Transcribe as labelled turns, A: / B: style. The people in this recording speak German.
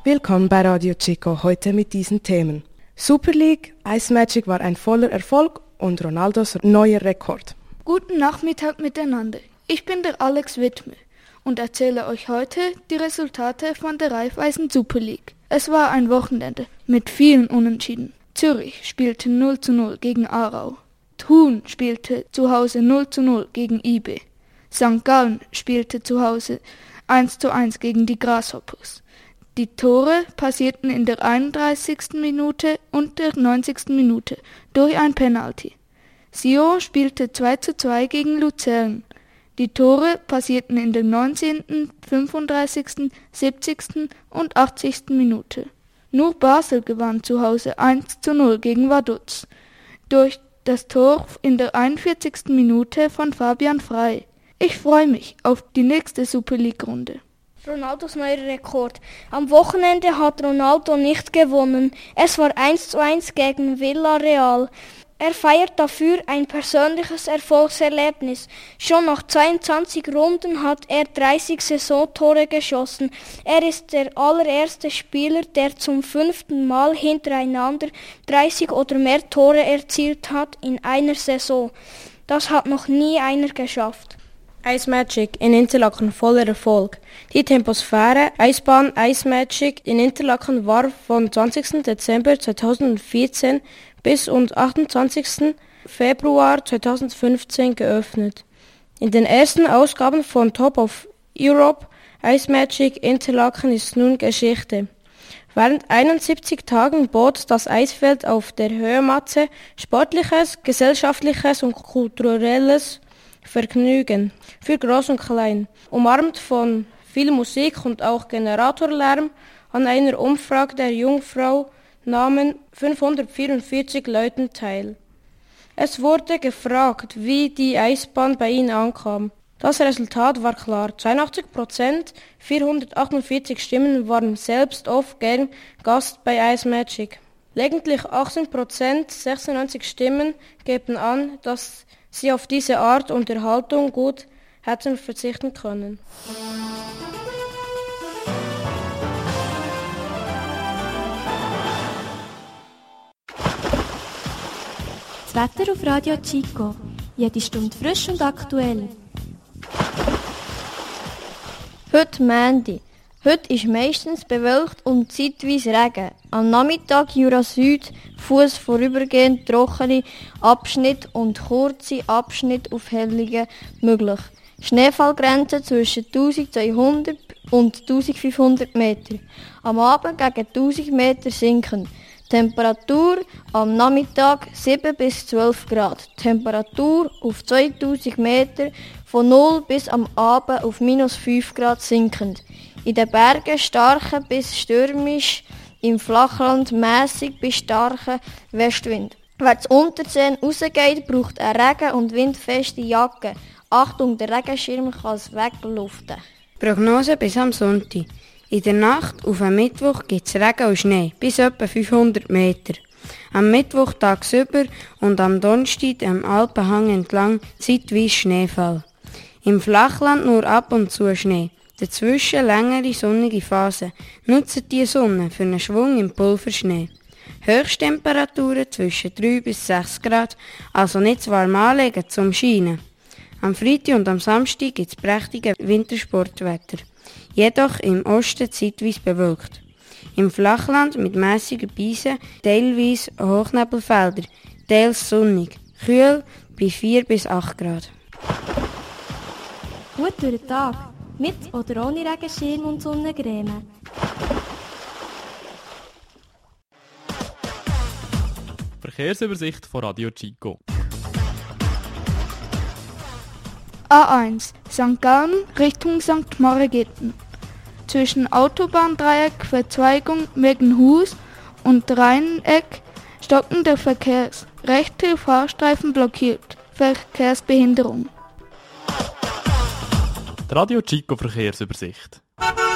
A: Willkommen bei Radio Chico, heute mit diesen Themen. Super League, Ice Magic war ein voller Erfolg und Ronaldos neuer Rekord.
B: Guten Nachmittag miteinander. Ich bin der Alex Wittmer und erzähle euch heute die Resultate von der Raiffeisen Super League. Es war ein Wochenende mit vielen Unentschieden. Zürich spielte 0:0 gegen Aarau. Thun spielte zu Hause 0:0 gegen IB. St. Gallen spielte zu Hause 1:1 gegen die Grasshoppers. Die Tore passierten in der 31. Minute und der 90. Minute durch ein Penalty. Sion spielte 2:2 gegen Luzern. Die Tore passierten in der 19., 35., 70. und 80. Minute. Nur Basel gewann zu Hause 1:0 gegen Vaduz. Durch das Tor in der 41. Minute von Fabian Frey. Ich freue mich auf die nächste Super League-Runde.
C: Ronaldos neuer Rekord. Am Wochenende hat Ronaldo nicht gewonnen. Es war 1:1 gegen Villarreal. Er feiert dafür ein persönliches Erfolgserlebnis. Schon nach 22 Runden hat er 30 Saisontore geschossen. Er ist der allererste Spieler, der zum 5. Mal hintereinander 30 oder mehr Tore erzielt hat in einer Saison. Das hat noch nie einer geschafft.
D: Ice Magic in Interlaken voller Erfolg. Die Temposphäre Eisbahn Ice Magic in Interlaken war vom 20. Dezember 2014 bis und 28. Februar 2015 geöffnet. In den ersten Ausgaben von Top of Europe Ice Magic Interlaken ist nun Geschichte. Während 71 Tagen bot das Eisfeld auf der Höhenmatte sportliches, gesellschaftliches und kulturelles Vergnügen für Groß und Klein, umarmt von viel Musik und auch Generatorlärm. An einer Umfrage der Jungfrau nahmen 544 Leuten teil. Es wurde gefragt, wie die Eisbahn bei ihnen ankam. Das Resultat war klar. 82%, 448 Stimmen waren selbst oft gern Gast bei Ice Magic. Lediglich 18%, 96 Stimmen geben an, dass sie auf diese Art Unterhaltung gut hätten verzichten können.
E: Das Wetter auf Radio Chico. Jede Stunde frisch und aktuell.
F: Heute Montag. Heute ist meistens bewölkt und zeitweise Regen. Am Nachmittag Jura Süd, Fuss vorübergehend trockene Abschnitte und kurze Abschnitte auf Hellungen möglich. Schneefallgrenze zwischen 1200 und 1500 Meter. Am Abend gegen 1000 Meter sinken. Temperatur am Nachmittag 7 bis 12 Grad. Temperatur auf 2000 Meter von 0 bis am Abend auf minus 5 Grad sinkend. In den Bergen starke bis stürmisch, im Flachland mäßig bis starker Westwind. Wer zu Unterzehen rausgeht, braucht eine regen- und windfeste Jacke. Achtung, der Regenschirm kann es wegluften.
G: Prognose bis am Sonntag. In der Nacht auf am Mittwoch gibt es Regen und Schnee, bis etwa 500 Meter. Am Mittwoch tagsüber und am Donnerstag am Alpenhang entlang zeitweise Schneefall. Im Flachland nur ab und zu Schnee. Dazwischen längere sonnige Phasen. Nutzt die Sonne für einen Schwung im Pulverschnee. Höchsttemperaturen zwischen 3 bis 6 Grad, also nicht zu warm anlegen zum Scheinen. Am Freitag und am Samstag gibt es prächtige Wintersportwetter. Jedoch im Osten zeitweise bewölkt. Im Flachland mit mäßiger Beise, teilweise Hochnebelfelder, teils sonnig. Kühl bei 4 bis 8 Grad.
E: Gut durch den Tag. Mit oder ohne Regenschirm und Sonnencreme.
H: Verkehrsübersicht von Radio Chico.
B: A1 St. Gallen Richtung St. Margeten. Zwischen Autobahndreieck, Verzweigung Megenhus und Rheineck stockender Verkehrs. Rechte Fahrstreifen blockiert. Verkehrsbehinderung.
H: Radio Chico Verkehrsübersicht.